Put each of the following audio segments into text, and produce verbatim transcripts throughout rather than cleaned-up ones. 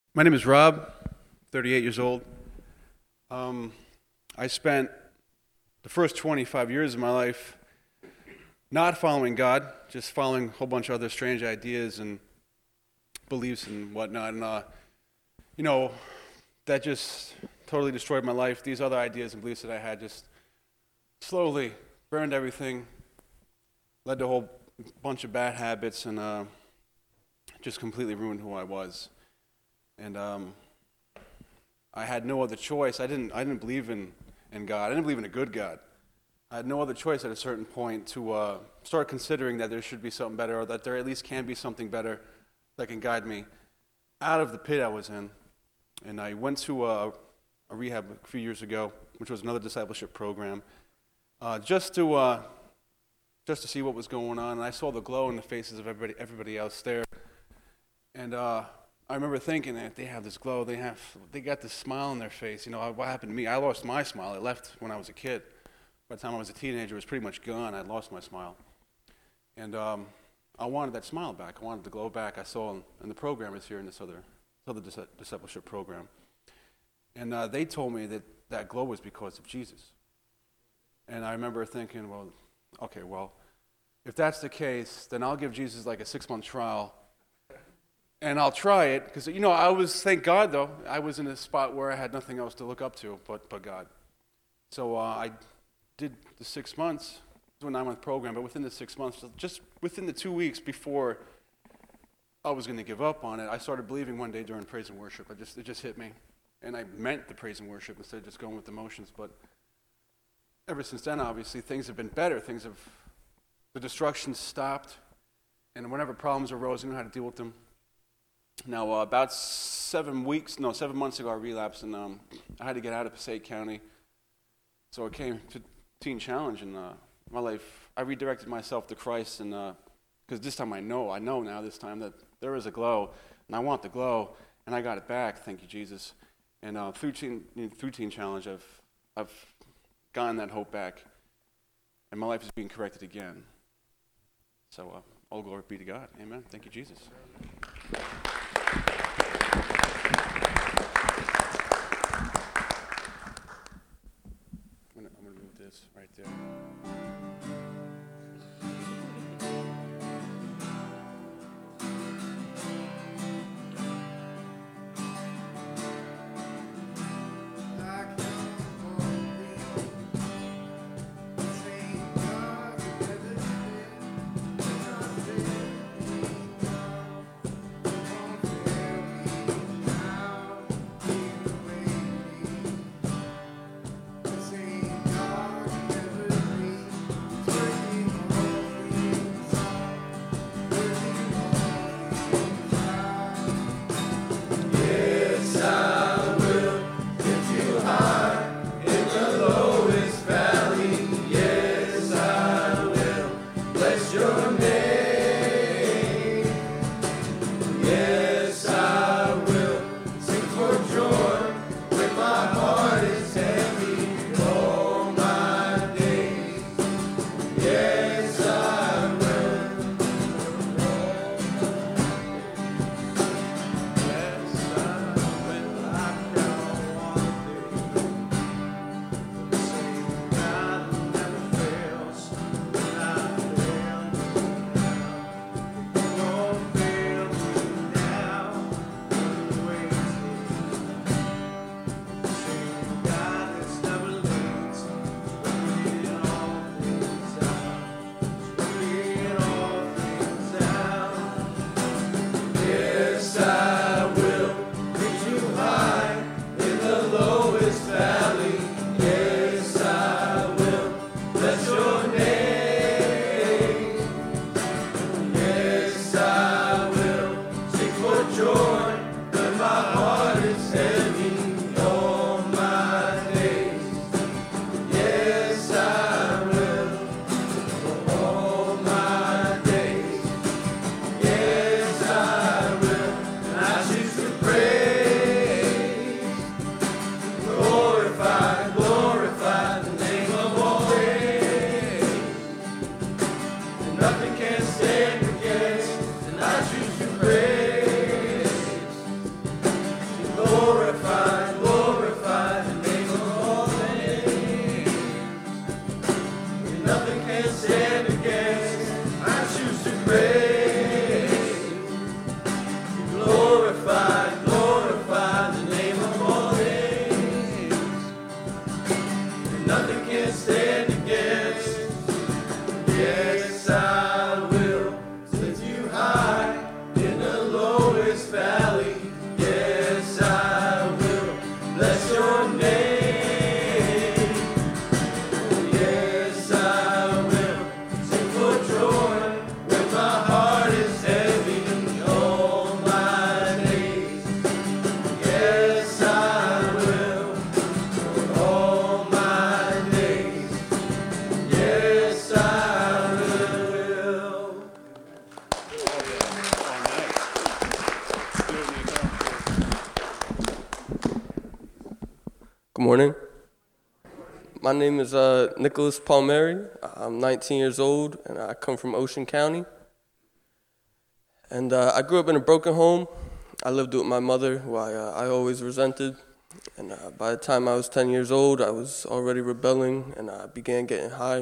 My name is Rob, thirty-eight years old. Um, I spent the first twenty-five years of my life not following God, just following a whole bunch of other strange ideas and beliefs and whatnot. And, uh, you know, that just totally destroyed my life. These other ideas and beliefs that I had just slowly burned everything, led to a whole bunch of bad habits, and uh, just completely ruined who I was. And um, I had no other choice. I didn't. I didn't believe in, in God. I didn't believe in a good God. I had no other choice at a certain point to uh, start considering that there should be something better, or that there at least can be something better that can guide me out of the pit I was in. And I went to a, a rehab a few years ago, which was another discipleship program, uh, just to uh, just to see what was going on. And I saw the glow in the faces of everybody everybody else there, and. Uh, I remember thinking that they have this glow, they have, they got this smile on their face. You know, what happened to me? I lost my smile. It left when I was a kid. By the time I was a teenager, it was pretty much gone. I'd lost my smile. And um, I wanted that smile back. I wanted the glow back I saw in, in the programmers here in this other, this other dis- discipleship program. And uh, they told me that that glow was because of Jesus. And I remember thinking, well, okay, well, if that's the case, then I'll give Jesus like a six-month trial. And I'll try it, because, you know, I was, thank God, though, I was in a spot where I had nothing else to look up to but, but God. So uh, I did the six months, it was a nine-month program, but within the six months, just within the two weeks before I was going to give up on it, I started believing one day during praise and worship. I just It just hit me. And I meant the praise and worship instead of just going with the motions. But ever since then, obviously, things have been better. Things have, the destruction stopped, and whenever problems arose, I knew how to deal with them. Now, uh, about seven weeks, no, seven months ago, I relapsed, and um, I had to get out of Passaic County. So I came to Teen Challenge, and uh, my life, I redirected myself to Christ, and because uh, this time I know, I know now this time that there is a glow, and I want the glow, and I got it back. Thank you, Jesus. And uh, through Teen, through Teen Challenge, I've I've gotten that hope back, and my life is being corrected again. So uh, all glory be to God. Amen. Thank you, Jesus. I'm going to move this right there. Good morning. My name is uh, Nicholas Palmieri. I'm nineteen years old, and I come from Ocean County. And uh, I grew up in a broken home. I lived with my mother, who I, uh, I always resented. And uh, by the time I was ten years old, I was already rebelling, and I began getting high.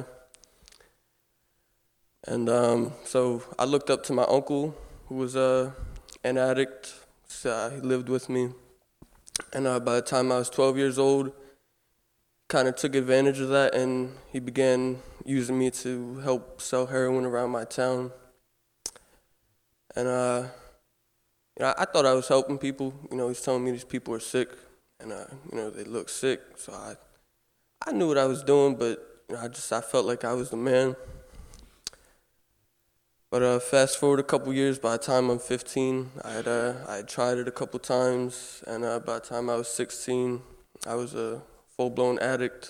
And um, so I looked up to my uncle, who was uh, an addict. So, uh, he lived with me. And uh, by the time I was twelve years old, kind of took advantage of that, and he began using me to help sell heroin around my town. And uh, you know, I thought I was helping people. You know, he's telling me these people are sick, and uh, you know, they look sick. So I, I knew what I was doing, but you know, I just I felt like I was the man. But uh, fast forward a couple years, by the time I'm fifteen, I had uh, I had tried it a couple times, and uh, by the time I was sixteen, I was a full-blown addict.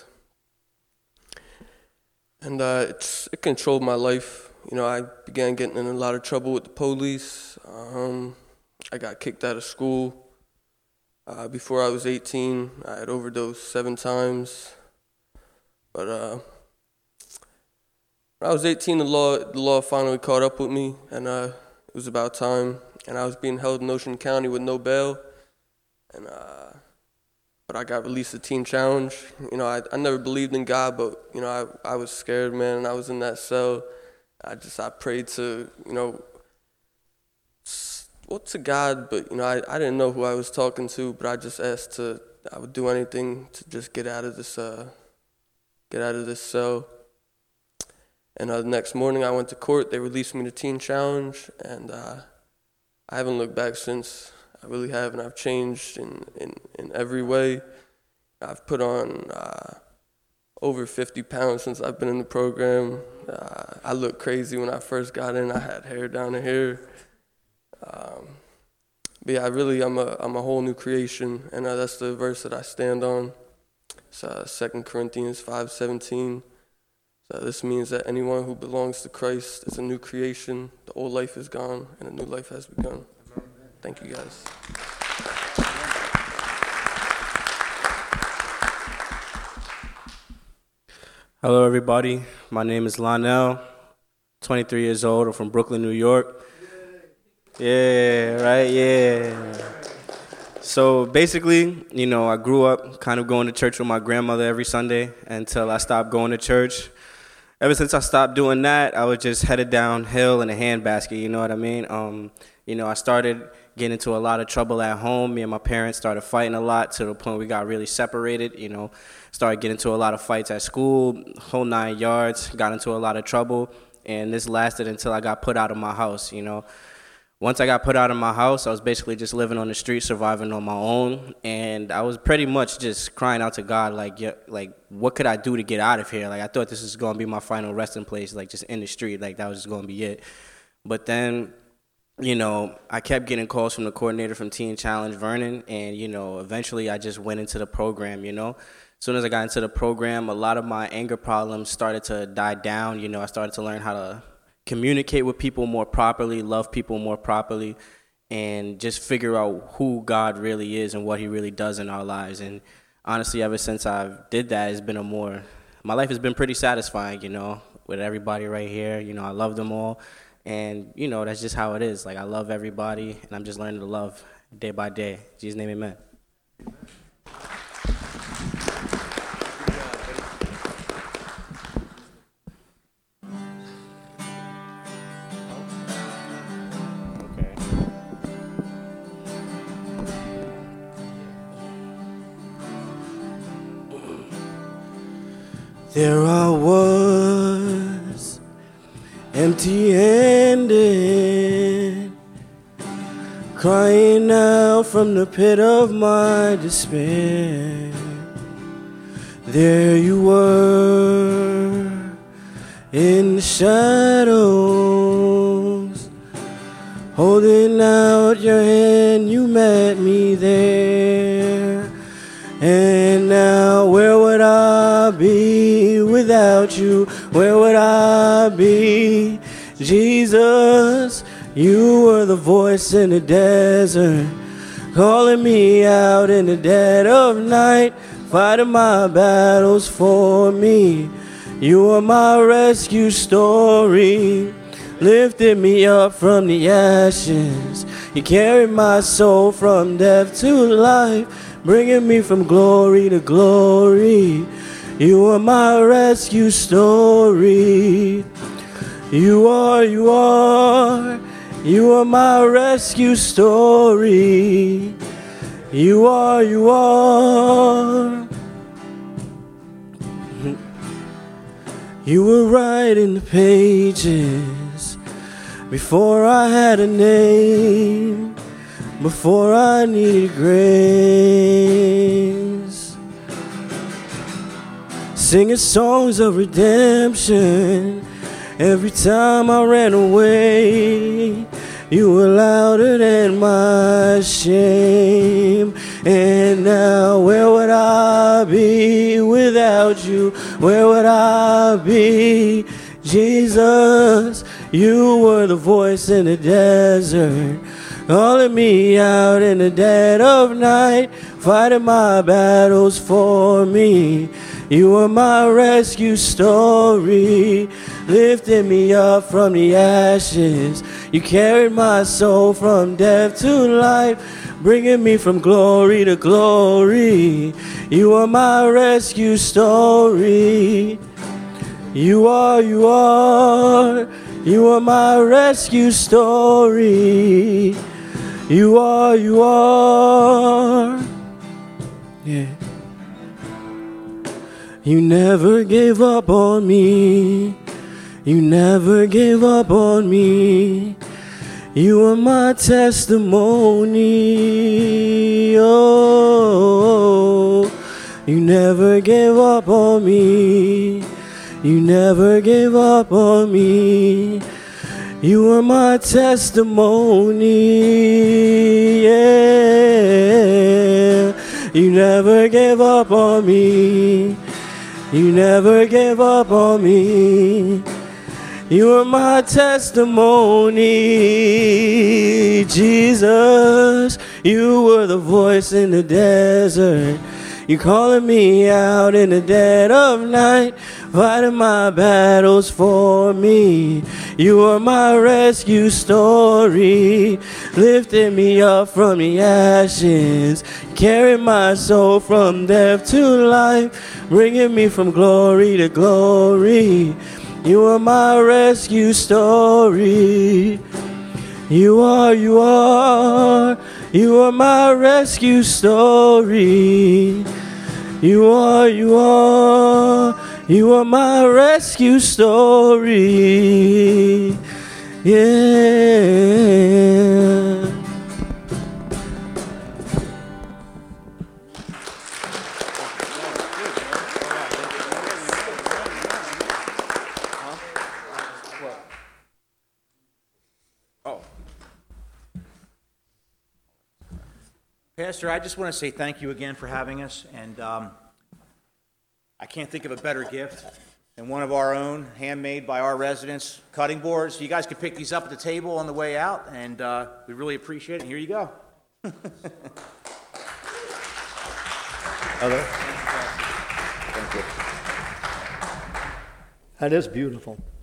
And uh, it's, it controlled my life. You know, I began getting in a lot of trouble with the police. Um, I got kicked out of school. Uh, before I was eighteen, I had overdosed seven times. But uh, when I was eighteen, the law the law finally caught up with me, and uh, it was about time. And I was being held in Ocean County with no bail. And uh, but I got released to Teen Challenge. You know, I I never believed in God, but you know, I I was scared, man. And I was in that cell. I just, I prayed to, you know, well, to God, but, you know, I, I didn't know who I was talking to, but I just asked to, I would do anything to just get out of this, uh, get out of this cell. And uh, the next morning I went to court. They released me to Teen Challenge, and uh, I haven't looked back since. I really haven't. I've changed in, in, in every way. I've put on uh, over fifty pounds since I've been in the program. Uh, I looked crazy when I first got in. I had hair down to here. Um, but yeah, I really, I'm a, I'm a whole new creation, and uh, that's the verse that I stand on. It's uh, Second Corinthians five seventeen. So this means that anyone who belongs to Christ is a new creation. The old life is gone, and a new life has begun. Thank you, guys. Hello, everybody. My name is Lionel, twenty-three years old. I'm from Brooklyn, New York. Yeah, right, yeah. So basically, you know, I grew up kind of going to church with my grandmother every Sunday until I stopped going to church. Ever since I stopped doing that, I was just headed downhill in a handbasket, you know what I mean? Um, you know, I started getting into a lot of trouble at home. Me and my parents started fighting a lot to the point we got really separated, you know. Started getting into a lot of fights at school, whole nine yards, got into a lot of trouble, and this lasted until I got put out of my house, you know. Once I got put out of my house, I was basically just living on the street, surviving on my own, and I was pretty much just crying out to God, like, yeah, like, what could I do to get out of here? Like, I thought this was going to be my final resting place, like, just in the street, like, that was just going to be it. But then, you know, I kept getting calls from the coordinator from Teen Challenge, Vernon, and, you know, eventually I just went into the program, you know. As soon as I got into the program, a lot of my anger problems started to die down. You know, I started to learn how to communicate with people more properly, love people more properly, and just figure out who God really is and what he really does in our lives. And honestly, ever since I did that, it's been a more, my life has been pretty satisfying, you know, with everybody right here. You know, I love them all. And, you know, that's just how it is. Like, I love everybody, and I'm just learning to love day by day. In Jesus' name, amen. There I was, empty-handed, crying out from the pit of my despair. There you were, in the shadows, holding out your hand, you met me there. And now where would I be without you? Where would I be? Jesus, you were the voice in the desert. calling me out in the dead of night, fighting my battles for me. You are my rescue story, lifted me up from the ashes. You carried my soul from death to life, bringing me from glory to glory. You are my rescue story. You are, you are, you are my rescue story. You are, you are. You were writing the pages before I had a name, before I needed grace. Singing songs of redemption every time I ran away. You were louder than my shame. And now where would I be without you? Where would I be? Jesus, you were the voice in the desert, calling me out in the dead of night, fighting my battles for me. You are my rescue story, lifting me up from the ashes. You carried my soul from death to life, bringing me from glory to glory. You are my rescue story. You are, you are, you are my rescue story. You are, you are. Yeah. You never gave up on me. You never gave up on me. You are my testimony. Oh, you never gave up on me. You never gave up on me. You are my testimony. Yeah. You never gave up on me. You never gave up on me. You are my testimony, Jesus. You were the voice in the desert. You calling me out in the dead of night, fighting my battles for me. You are my rescue story, lifting me up from the ashes, carrying my soul from death to life, bringing me from glory to glory. You are my rescue story. You are, you are, you are my rescue story. You are, you are, you are my rescue story. Yeah. Pastor, I just want to say thank you again for having us, and um, I can't think of a better gift than one of our own, handmade by our residents, cutting boards. You guys can pick these up at the table on the way out, and uh, we really appreciate it. And here you go. Hello. Thank you. That is beautiful.